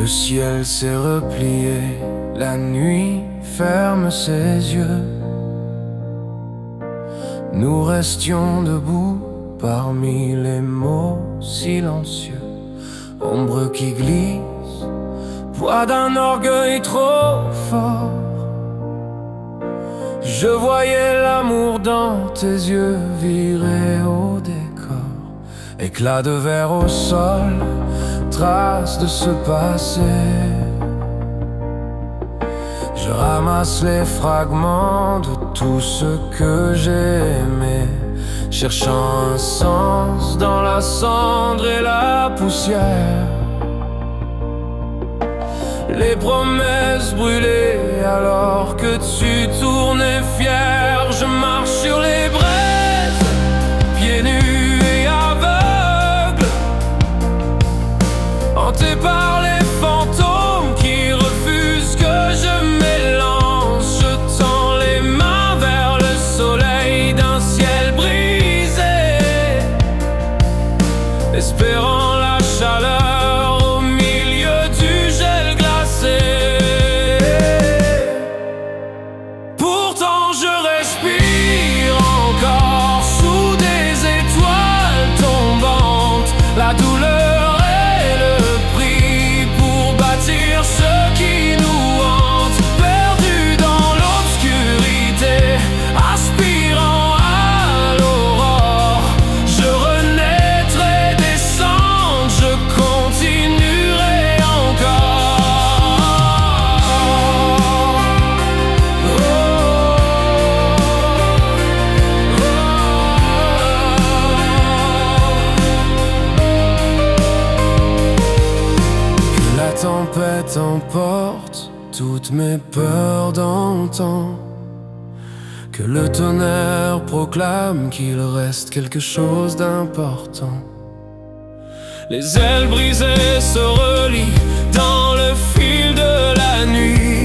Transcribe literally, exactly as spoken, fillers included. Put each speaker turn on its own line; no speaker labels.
ciel s'est replié, la nuit ferme ses yeux. Nous restions debout parmi les mots silencieux. Ombre qui glisse, poids d'un orgueil trop fort. Je voyais l'amour dans tes yeux virer au décor. Éclat de verre au sol, traces de ce passé. Je ramasse les fragments de tout ce que j'ai aimé, cherchant un sens dans la cendre et la poussière. Les promesses brûlées alors que tu tournais fier. Je marche sur les braises, pieds nus et aveugles, hanté par les fantômes qui refusent que je m'élance. Je tends les mains vers le soleil d'un ciel brisé, espérant la chaleur au milieu du gel glacé. Pourtant je respire encore sous des étoiles tombantes. La douleur est le prix pour bâtir ce qui nous hante. Perdu dans l'obscurité, aspirant à l'aurore, je renaîtrai des cendres, je continuerai encore. Oh, oh, Que la tempête emporte toutes mes peurs d'antan, que le tonnerre proclame qu'il reste quelque chose d'important. Les ailes brisées se relient dans le fil de la nuit.